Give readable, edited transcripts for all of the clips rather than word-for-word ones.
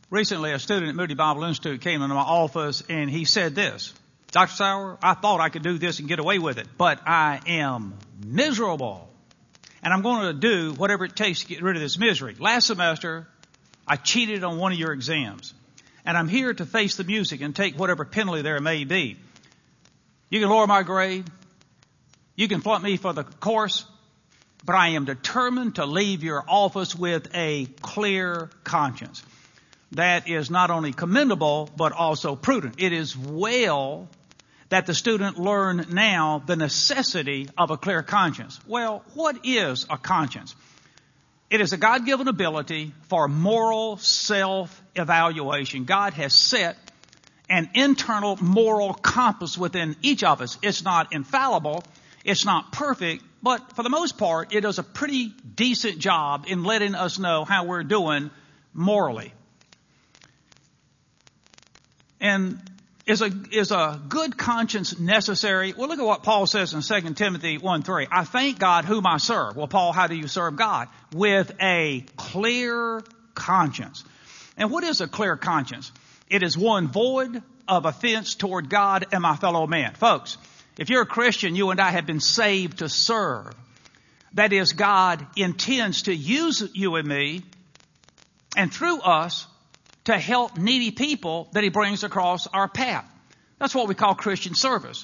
Recently, a student at Moody Bible Institute came into my office and he said this, Dr. Sauer, I thought I could do this and get away with it, but I am miserable. And I'm going to do whatever it takes to get rid of this misery. Last semester, I cheated on one of your exams. And I'm here to face the music and take whatever penalty there may be. You can lower my grade. You can flunk me for the course. But I am determined to leave your office with a clear conscience. That is not only commendable, but also prudent. It is well that the student learn now the necessity of a clear conscience. Well, what is a conscience? It is a God-given ability for moral self-evaluation. God has set an internal moral compass within each of us. It's not infallible. It's not perfect. But for the most part, it does a pretty decent job in letting us know how we're doing morally. And is a good conscience necessary? Well, look at what Paul says in 2 Timothy 1:3. I thank God whom I serve. Well, Paul, how do you serve God? With a clear conscience. And what is a clear conscience? It is one void of offense toward God and my fellow man. Folks, if you're a Christian, you and I have been saved to serve. That is, God intends to use you and me and through us to help needy people that he brings across our path. That's what we call Christian service.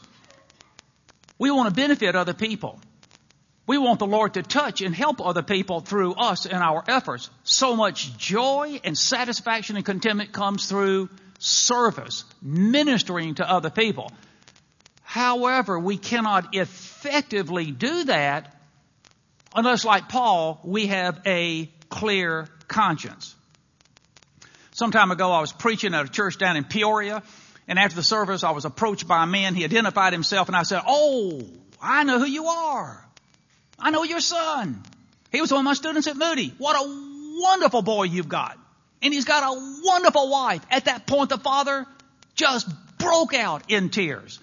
We want to benefit other people. We want the Lord to touch and help other people through us and our efforts. So much joy and satisfaction and contentment comes through service, ministering to other people. However, we cannot effectively do that unless, like Paul, we have a clear conscience. Some time ago, I was preaching at a church down in Peoria, and after the service, I was approached by a man. He identified himself, and I said, "Oh, I know who you are. I know your son. He was one of my students at Moody. What a wonderful boy you've got. And he's got a wonderful wife." At that point, the father just broke out in tears.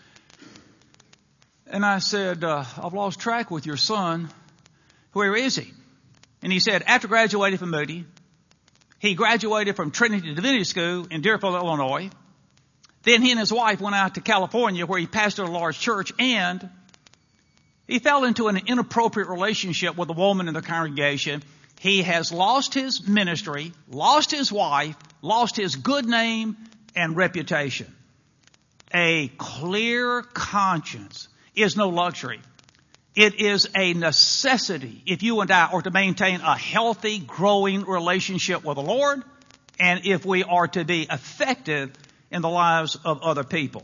And I said, "I've lost track with your son. Where is he?" And he said, after graduating from Moody, he graduated from Trinity Divinity School in Deerfield, Illinois. Then he and his wife went out to California where he pastored a large church, and he fell into an inappropriate relationship with a woman in the congregation. He has lost his ministry, lost his wife, lost his good name and reputation. A clear conscience is no luxury. It is a necessity if you and I are to maintain a healthy, growing relationship with the Lord, and if we are to be effective in the lives of other people.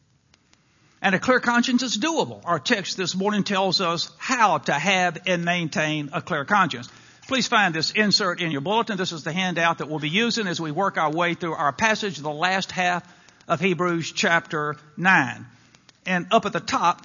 And a clear conscience is doable. Our text this morning tells us how to have and maintain a clear conscience. Please find this insert in your bulletin. This is the handout that we'll be using as we work our way through our passage, the last half of Hebrews chapter 9. And up at the top,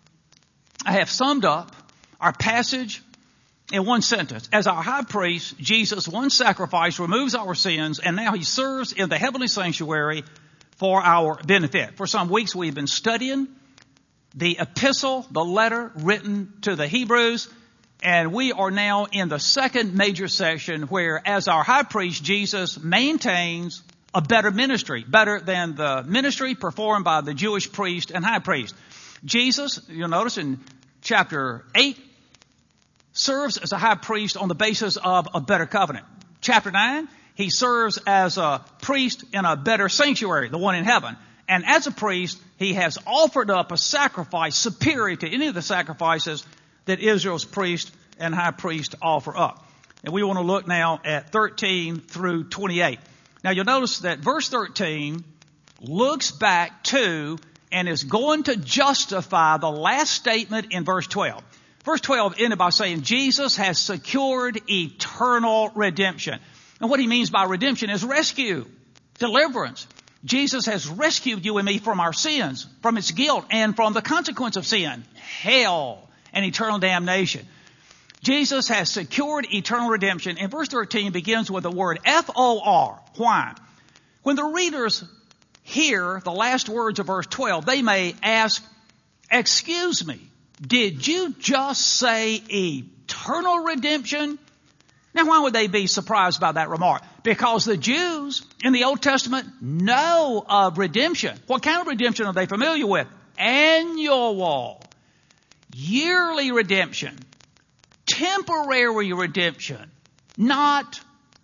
I have summed up our passage in one sentence. As our high priest, Jesus, one sacrifice, removes our sins, and now he serves in the heavenly sanctuary for our benefit. For some weeks we've been studying the epistle, the letter written to the Hebrews, and we are now in the second major section where, as our high priest, Jesus maintains a better ministry, better than the ministry performed by the Jewish priest and high priest. Jesus, you'll notice in chapter 8, serves as a high priest on the basis of a better covenant. Chapter 9, he serves as a priest in a better sanctuary, the one in heaven. And as a priest, he has offered up a sacrifice superior to any of the sacrifices that Israel's priest and high priest offer up. And we want to look now at 13 through 28. Now you'll notice that verse 13 looks back to and is going to justify the last statement in verse 12. Verse 12 ended by saying Jesus has secured eternal redemption. And what he means by redemption is rescue, deliverance. Jesus has rescued you and me from our sins, from its guilt, and from the consequence of sin, hell and eternal damnation. Jesus has secured eternal redemption. And verse 13 begins with the word F-O-R. Why? When the readers hear the last words of verse 12, they may ask, "Excuse me, did you just say eternal redemption?" Now, why would they be surprised by that remark? because the Jews in the Old Testament know of redemption. What kind of redemption are they familiar with? Annual, yearly redemption, temporary redemption, not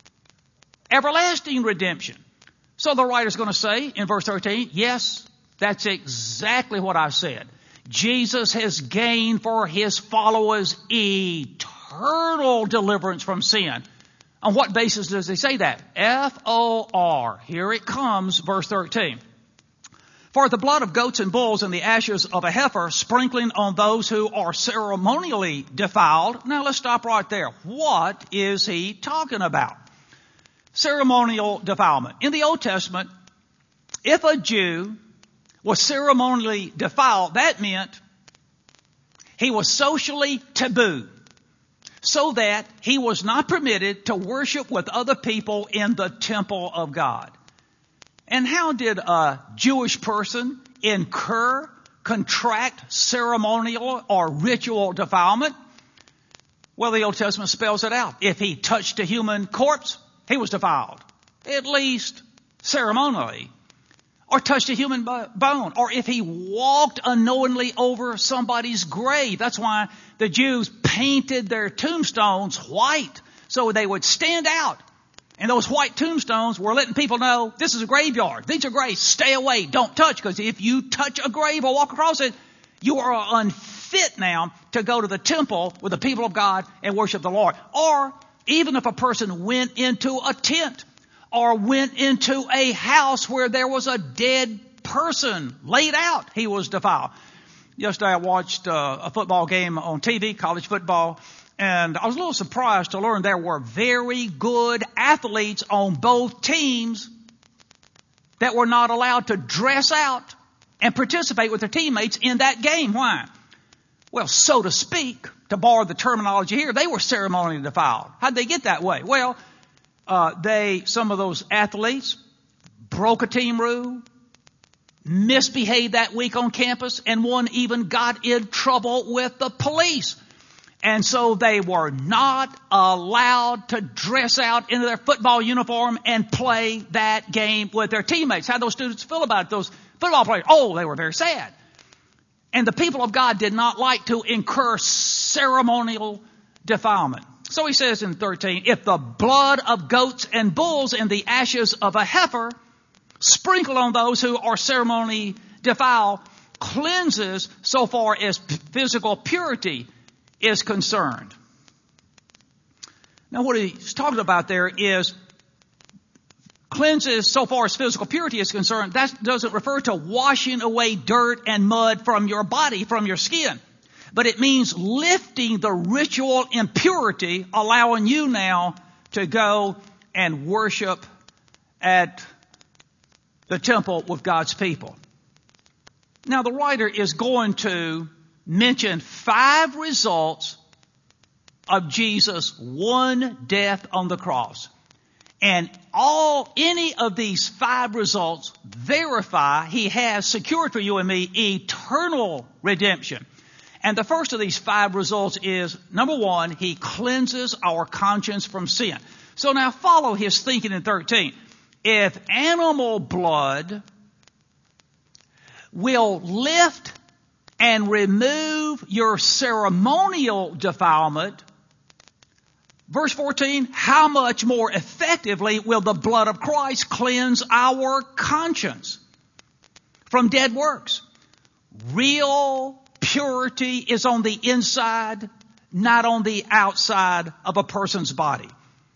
everlasting redemption. So the writer's going to say in verse 13, yes, that's exactly what I said. Jesus has gained for his followers eternal deliverance from sin. On what basis does he say that? F-O-R. Here it comes, verse 13. For the blood of goats and bulls and the ashes of a heifer, sprinkling on those who are ceremonially defiled. Now let's stop right there. What is he talking about? Ceremonial defilement. In the Old Testament, if a Jew was ceremonially defiled, that meant he was socially taboo, so that he was not permitted to worship with other people in the temple of God. And how did a Jewish person contract ceremonial or ritual defilement? Well, the Old Testament spells it out. If he touched a human corpse, he was defiled, at least ceremonially. Or touched a human bone. Or if he walked unknowingly over somebody's grave. That's why the Jews painted their tombstones white, so they would stand out. And those white tombstones were letting people know, this is a graveyard. These are graves. Stay away. Don't touch. Because if you touch a grave or walk across it, you are unfit now to go to the temple with the people of God and worship the Lord. Or even if a person went into a tent or went into a house where there was a dead person laid out, he was defiled. Yesterday I watched a football game on TV, college football, and I was a little surprised to learn there were very good athletes on both teams that were not allowed to dress out and participate with their teammates in that game. Why? Well, so to speak, to borrow the terminology here, they were ceremonially defiled. How'd they get that way? Well, some of those athletes broke a team rule, misbehaved that week on campus, and one even got in trouble with the police. And so they were not allowed to dress out into their football uniform and play that game with their teammates. How those students feel about it, those football players? Oh, they were very sad. And the people of God did not like to incur ceremonial defilement. So he says in 13, if the blood of goats and bulls and the ashes of a heifer sprinkled on those who are ceremonially defiled cleanses so far as physical purity is concerned. Now what he's talking about there is cleanses so far as physical purity is concerned. That doesn't refer to washing away dirt and mud from your body, from your skin. But it means lifting the ritual impurity, allowing you now to go and worship at the temple with God's people. Now the writer is going to mention 5 results of Jesus' one death on the cross. And any of these 5 results verify he has secured for you and me eternal redemption. And the first of these 5 results is, number 1, he cleanses our conscience from sin. So now follow his thinking in 13. If animal blood will lift and remove your ceremonial defilement, verse 14, how much more effectively will the blood of Christ cleanse our conscience from dead works? Real purity is on the inside, not on the outside of a person's body.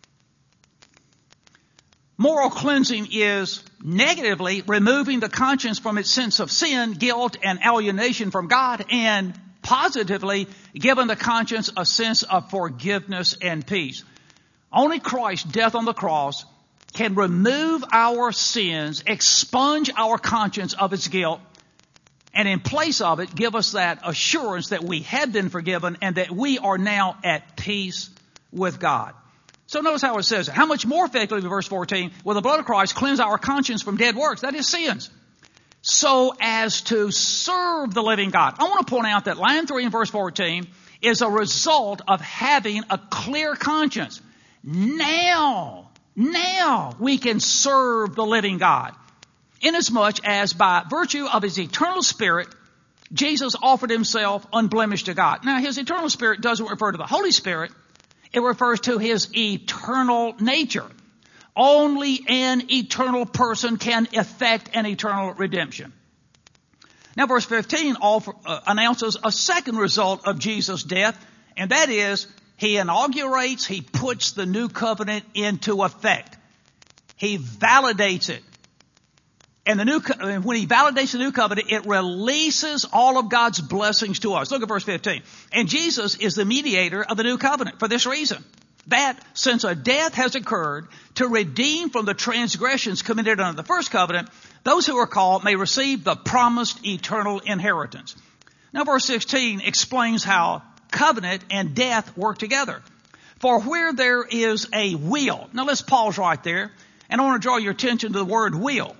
Moral cleansing is negatively removing the conscience from its sense of sin, guilt, and alienation from God, and positively giving the conscience a sense of forgiveness and peace. Only Christ's death on the cross can remove our sins, expunge our conscience of its guilt, and in place of it, give us that assurance that we have been forgiven and that we are now at peace with God. So notice how it says it. How much more effectively, verse 14, will the blood of Christ cleanse our conscience from dead works, that is sins, so as to serve the living God. I want to point out that line 3 in verse 14 is a result of having a clear conscience. Now now we can serve the living God, inasmuch as by virtue of his eternal spirit, Jesus offered himself unblemished to God. Now, his eternal spirit doesn't refer to the Holy Spirit. It refers to his eternal nature. Only an eternal person can effect an eternal redemption. Now, verse 15 announces a second result of Jesus' death, and that is he inaugurates, he puts the new covenant into effect. He validates it. And when he validates the new covenant, it releases all of God's blessings to us. Look at verse 15. And Jesus is the mediator of the new covenant for this reason, that since a death has occurred to redeem from the transgressions committed under the first covenant, those who are called may receive the promised eternal inheritance. Now, verse 16 explains how covenant and death work together. For where there is a will. Now, let's pause right there. And I want to draw your attention to the word will.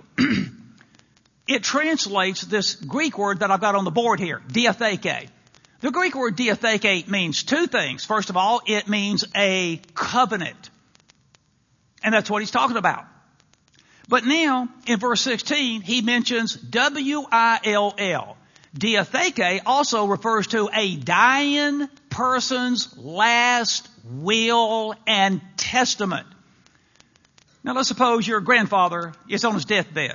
It translates this Greek word that I've got on the board here, diatheke. The Greek word diatheke means two things. First of all, it means a covenant. And that's what he's talking about. But now, in verse 16, he mentions W-I-L-L. Diatheke also refers to a dying person's last will and testament. Now, let's suppose your grandfather is on his deathbed.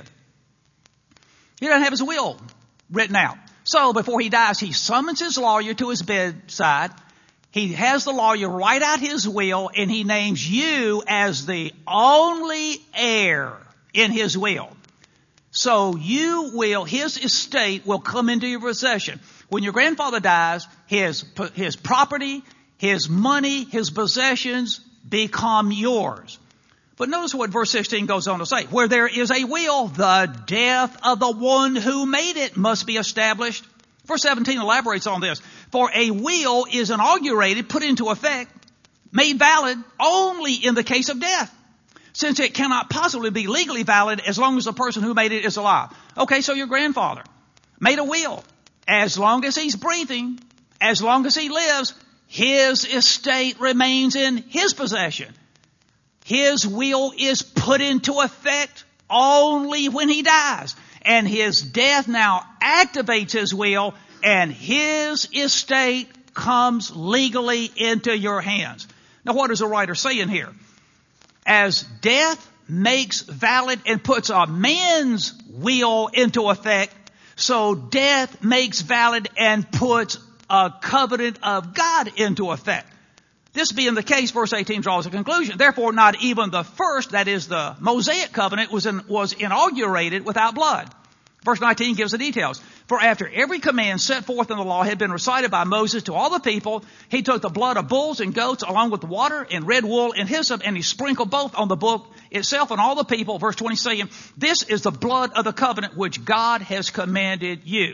He doesn't have his will written out. So before he dies, he summons his lawyer to his bedside. He has the lawyer write out his will, and he names you as the only heir in his will. So his estate will come into your possession. When your grandfather dies, his property, his money, his possessions become yours. But notice what verse 16 goes on to say. Where there is a will, the death of the one who made it must be established. Verse 17 elaborates on this. For a will is inaugurated, put into effect, made valid only in the case of death, since it cannot possibly be legally valid as long as the person who made it is alive. Okay, so your grandfather made a will. As long as he's breathing, as long as he lives, his estate remains in his possession. His will is put into effect only when he dies. And his death now activates his will, and his estate comes legally into your hands. Now, what is the writer saying here? As death makes valid and puts a man's will into effect, so death makes valid and puts a covenant of God into effect. This being the case, verse 18 draws a conclusion. Therefore, not even the first, that is the Mosaic covenant, was inaugurated without blood. Verse 19 gives the details. For after every command set forth in the law had been recited by Moses to all the people, he took the blood of bulls and goats along with water and red wool and hyssop, and he sprinkled both on the book itself and all the people. Verse 20 saying, this is the blood of the covenant which God has commanded you.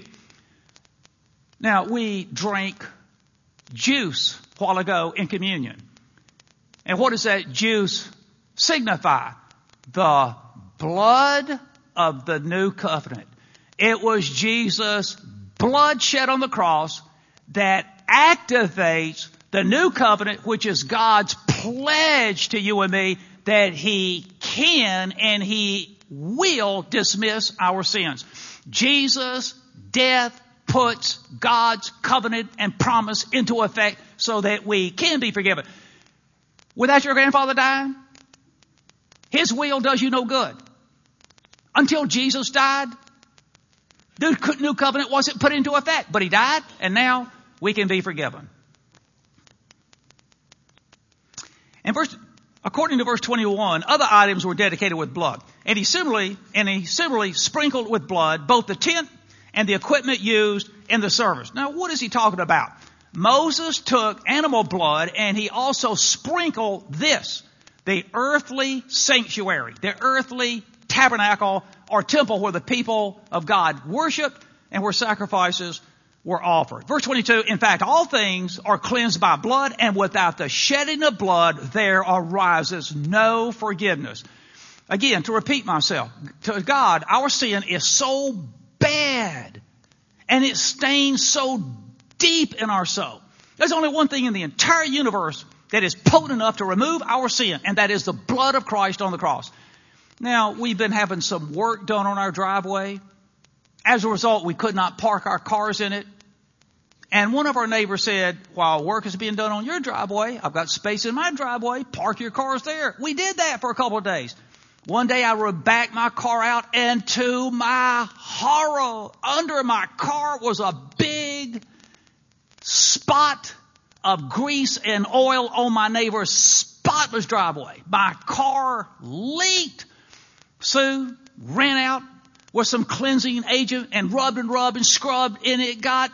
Now, we drank juice a while ago in communion. And what does that juice signify? The blood of the new covenant. It was Jesus' blood shed on the cross that activates the new covenant, which is God's pledge to you and me that he can and he will dismiss our sins. Jesus' death puts God's covenant and promise into effect so that we can be forgiven. Without your grandfather dying, his will does you no good. Until Jesus died, the new covenant wasn't put into effect, but he died, and now we can be forgiven. And according to verse 21, other items were dedicated with blood. And he similarly sprinkled with blood both the tent and the equipment used in the service. Now, what is he talking about? Moses took animal blood and he also sprinkled this, the earthly sanctuary, the earthly tabernacle or temple where the people of God worshiped and where sacrifices were offered. Verse 22, in fact, all things are cleansed by blood, and without the shedding of blood, there arises no forgiveness. Again, to repeat myself, to God, our sin is so bad and it stains so deep in our soul. There's only one thing in the entire universe that is potent enough to remove our sin, and that is the blood of Christ on the cross. Now, we've been having some work done on our driveway. As a result, we could not park our cars in it. And one of our neighbors said, while work is being done on your driveway, I've got space in my driveway, park your cars there. We did that for a couple of days. One day I backed my car out, and to my horror, under my car was a big spot of grease and oil on my neighbor's spotless driveway. My car leaked. Sue ran out with some cleansing agent and rubbed and scrubbed, and it got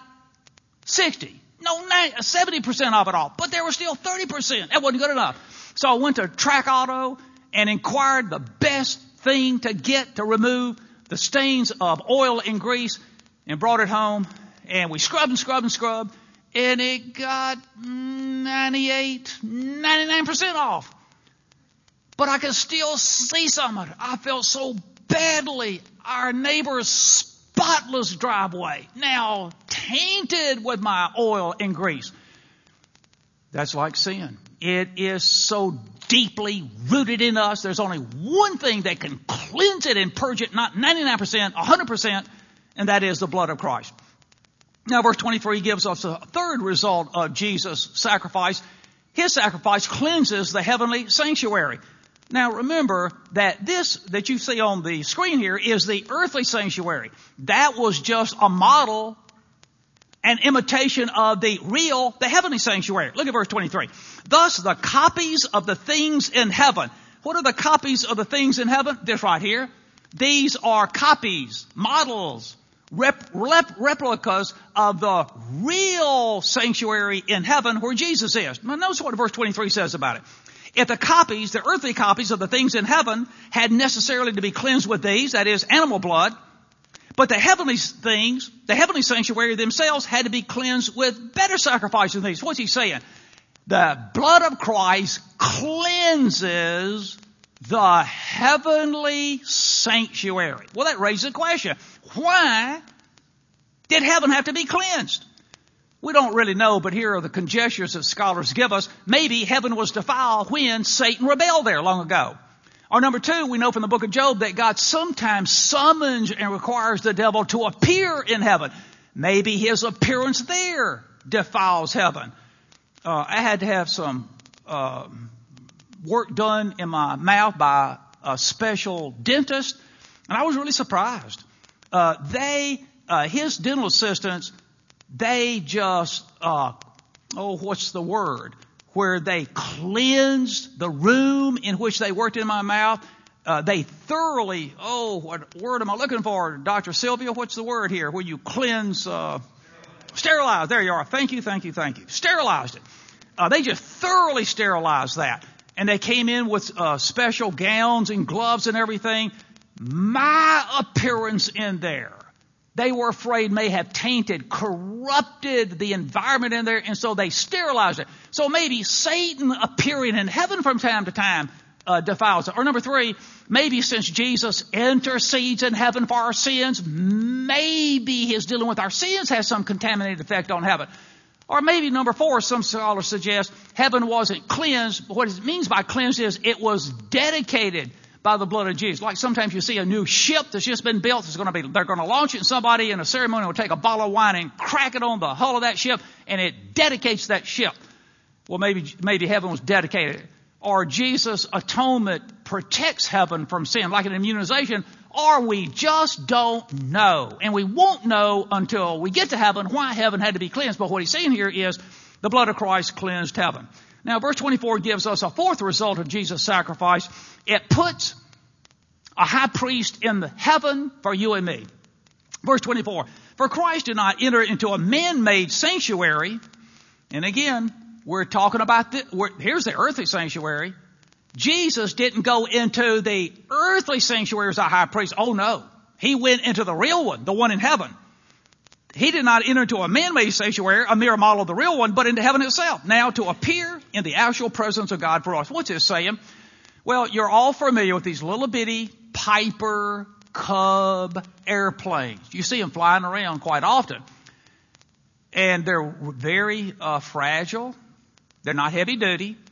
70% of it off. But there was still 30%. That wasn't good enough. So I went to Track Auto and inquired the best thing to get to remove the stains of oil and grease, and brought it home. And we scrubbed, and it got 99% off. But I could still see some of it. I felt so badly. Our neighbor's spotless driveway, now tainted with my oil and grease. That's like sin. It is so deeply rooted in us. There's only one thing that can cleanse it and purge it, not 99%, 100%, and that is the blood of Christ. Now, verse 23 gives us a third result of Jesus' sacrifice. His sacrifice cleanses the heavenly sanctuary. Now, remember that this that you see on the screen here is the earthly sanctuary. That was just a model, an imitation of the heavenly sanctuary. Look at verse 23. Thus, the copies of the things in heaven. What are the copies of the things in heaven? This right here. These are copies, models, replicas of the real sanctuary in heaven where Jesus is. Now, notice what verse 23 says about it. If the earthly copies of the things in heaven had necessarily to be cleansed with these, that is, animal blood, but the heavenly things, the heavenly sanctuary themselves had to be cleansed with better sacrifices than these. What's he saying? The blood of Christ cleanses the heavenly sanctuary. Well, that raises a question. Why did heaven have to be cleansed? We don't really know, but here are the conjectures that scholars give us. Maybe heaven was defiled when Satan rebelled there long ago. Or number two, we know from the book of Job that God sometimes summons and requires the devil to appear in heaven. Maybe his appearance there defiles heaven. I had to have some work done in my mouth by a special dentist, and I was really surprised. His dental assistants, they just, what's the word? Where they cleansed the room in which they worked in my mouth. They thoroughly, what word am I looking for? Dr. Sylvia, what's the word here? Where you cleanse, sterilize. There you are. Thank you. Sterilized it. They just thoroughly sterilized that. And they came in with special gowns and gloves and everything. My appearance in there, they were afraid may have corrupted the environment in there, and so they sterilized it. So maybe Satan appearing in heaven from time to time defiles it. Or number three, maybe since Jesus intercedes in heaven for our sins, maybe his dealing with our sins has some contaminated effect on heaven. Or maybe number four, some scholars suggest heaven wasn't cleansed, but what it means by cleansed is it was dedicated by the blood of Jesus. Like sometimes you see a new ship that's just been built. They're going to launch it, and somebody in a ceremony will take a bottle of wine and crack it on the hull of that ship, and it dedicates that ship. Well, maybe heaven was dedicated. Or Jesus' atonement protects heaven from sin, like an immunization, or we just don't know. And we won't know until we get to heaven why heaven had to be cleansed. But what he's saying here is the blood of Christ cleansed heaven. Now, verse 24 gives us a fourth result of Jesus' sacrifice. It puts a high priest in the heaven for you and me. Verse 24, for Christ did not enter into a man-made sanctuary. And again, we're talking about here's the earthly sanctuary. Jesus didn't go into the earthly sanctuary as a high priest. Oh no, he went into the real one, the one in heaven. He did not enter into a man-made sanctuary, a mere model of the real one, but into heaven itself. Now to appear in the actual presence of God for us. What's this saying? Well, you're all familiar with these little bitty Piper Cub airplanes. You see them flying around quite often. And they're very fragile. They're not heavy duty.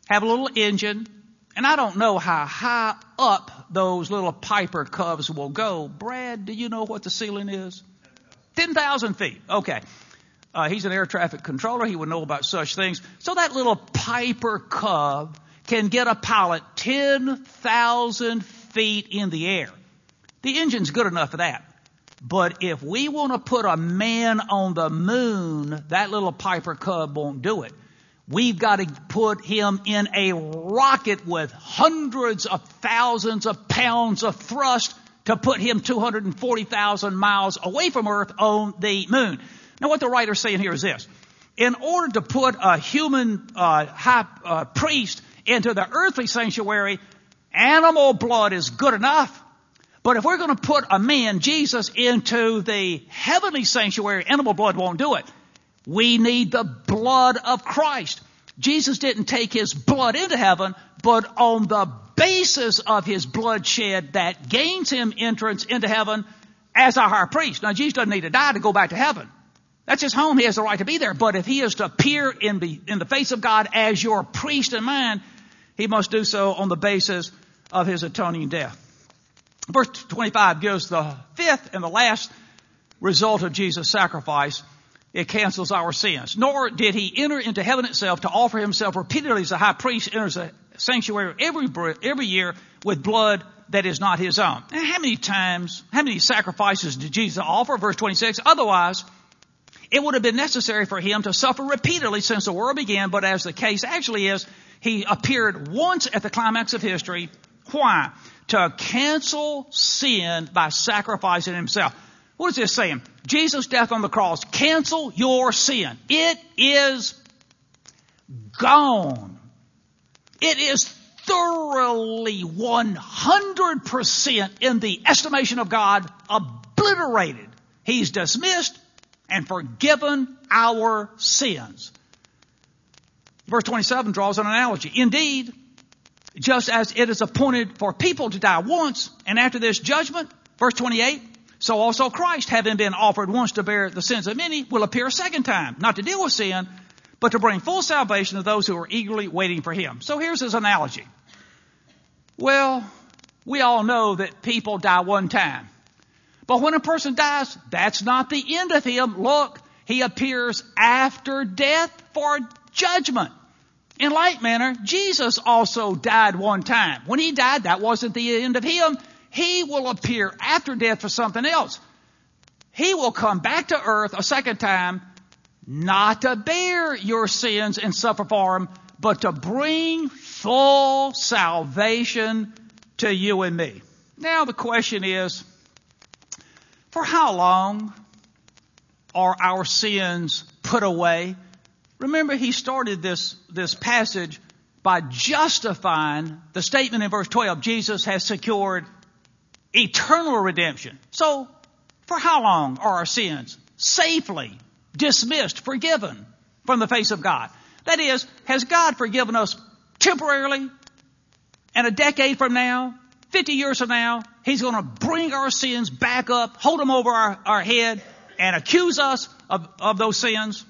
have a little engine, and I don't know how high up those little Piper Cubs will go. Brad, do you know what the ceiling is? 10,000 feet. Okay. He's an air traffic controller. He would know about such things. So that little Piper Cub can get a pilot 10,000 feet in the air. The engine's good enough for that. But if we want to put a man on the moon, that little Piper Cub won't do it. We've got to put him in a rocket with hundreds of thousands of pounds of thrust to put him 240,000 miles away from Earth on the moon. Now, what the writer's saying here is this. In order to put a human high priest into the earthly sanctuary, animal blood is good enough. But if we're going to put a man, Jesus, into the heavenly sanctuary, animal blood won't do it. We need the blood of Christ. Jesus didn't take his blood into heaven, but on the basis of his bloodshed that gains him entrance into heaven as our high priest. Now, Jesus doesn't need to die to go back to heaven. That's his home. He has the right to be there. But if he is to appear in the face of God as your priest and mine, he must do so on the basis of his atoning death. Verse 25 gives the fifth and the last result of Jesus' sacrifice. It cancels our sins. Nor did he enter into heaven itself to offer himself repeatedly as a high priest enters a sanctuary every year with blood that is not his own. And how many sacrifices did Jesus offer? Verse 26, otherwise, it would have been necessary for him to suffer repeatedly since the world began, but as the case actually is, he appeared once at the climax of history. Why? To cancel sin by sacrificing himself. What is this saying? Jesus' death on the cross, cancel your sin. It is gone. It is thoroughly 100% in the estimation of God obliterated. He's dismissed and forgiven our sins. Verse 27 draws an analogy. Indeed, just as it is appointed for people to die once, and after this judgment, verse 28, so also Christ, having been offered once to bear the sins of many, will appear a second time, not to deal with sin, but to bring full salvation to those who are eagerly waiting for him. So here's his analogy. Well, we all know that people die one time. But when a person dies, that's not the end of him. Look, he appears after death for judgment. In like manner, Jesus also died one time. When he died, that wasn't the end of him. He will appear after death for something else. He will come back to earth a second time, not to bear your sins and suffer for them, but to bring full salvation to you and me. Now the question is, for how long are our sins put away? Remember, he started this passage by justifying the statement in verse 12, Jesus has secured eternal redemption. So, for how long are our sins safely dismissed, forgiven from the face of God? That is, has God forgiven us temporarily? And a decade from now, 50 years from now, he's going to bring our sins back up, hold them over our head, and accuse us of those sins?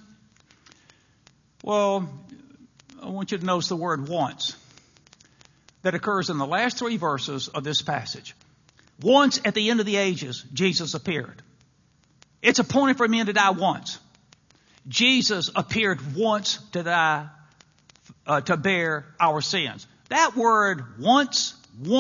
Well, I want you to notice the word once that occurs in the last three verses of this passage. Once at the end of the ages, Jesus appeared. It's appointed for men to die once. Jesus appeared once to die, to bear our sins. That word once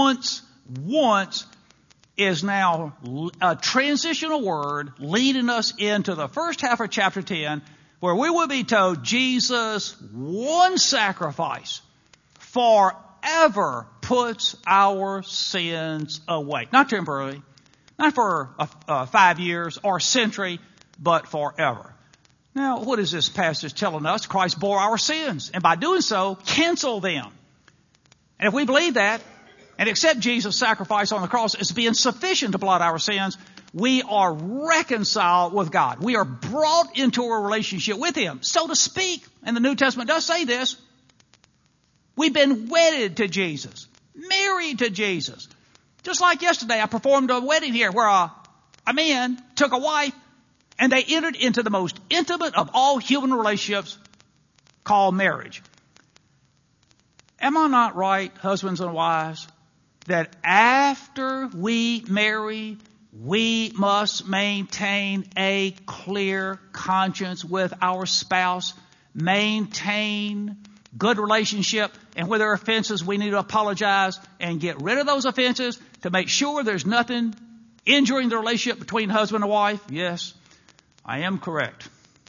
is now a transitional word leading us into the first half of chapter 10, where we will be told Jesus' one sacrifice forever puts our sins away. Not temporarily, not for 5 years or a century, but forever. Now, what is this passage telling us? Christ bore our sins, and by doing so, cancel them. And if we believe that, and accept Jesus' sacrifice on the cross as being sufficient to blot our sins, we are reconciled with God. We are brought into a relationship with him, so to speak. And the New Testament does say this. We've been wedded to Jesus, married to Jesus. Just like yesterday, I performed a wedding here where a man took a wife and they entered into the most intimate of all human relationships called marriage. Am I not right, husbands and wives, that after we marry, we must maintain a clear conscience with our spouse, maintain good relationship, and where there are offenses, we need to apologize and get rid of those offenses to make sure there's nothing injuring the relationship between husband and wife? Yes, I am correct.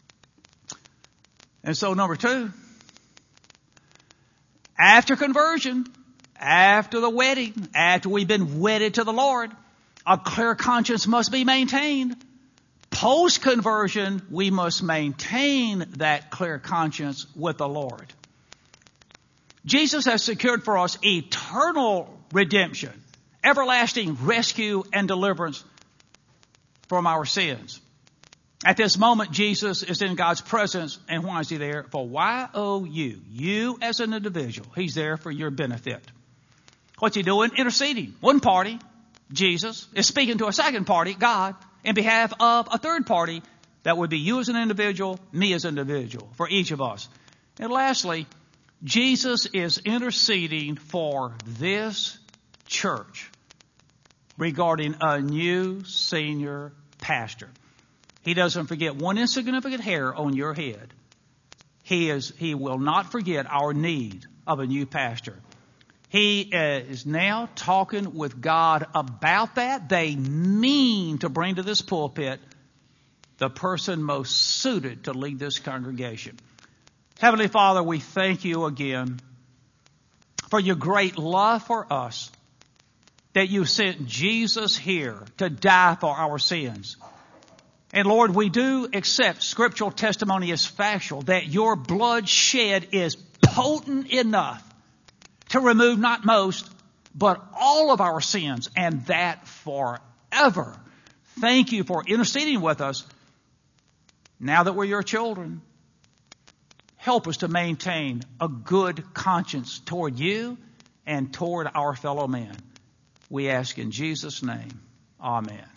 And so number 2, after conversion, after the wedding, after we've been wedded to the Lord, a clear conscience must be maintained. Post-conversion, we must maintain that clear conscience with the Lord. Jesus has secured for us eternal redemption, everlasting rescue and deliverance from our sins. At this moment, Jesus is in God's presence. And why is he there? For Y-O-U. You as an individual. He's there for your benefit. What's he doing? Interceding. One party, Jesus, is speaking to a second party, God, in behalf of a third party. That would be you as an individual, me as an individual, for each of us. And lastly, Jesus is interceding for this church regarding a new senior pastor. He doesn't forget one insignificant hair on your head. He will not forget our need of a new pastor. He is now talking with God about that. They mean to bring to this pulpit the person most suited to lead this congregation. Heavenly Father, we thank you again for your great love for us, that you sent Jesus here to die for our sins. And Lord, we do accept scriptural testimony as factual, that your blood shed is potent enough to remove not most, but all of our sins, and that forever. Thank you for interceding with us. Now that we're your children, help us to maintain a good conscience toward you and toward our fellow men. We ask in Jesus' name. Amen.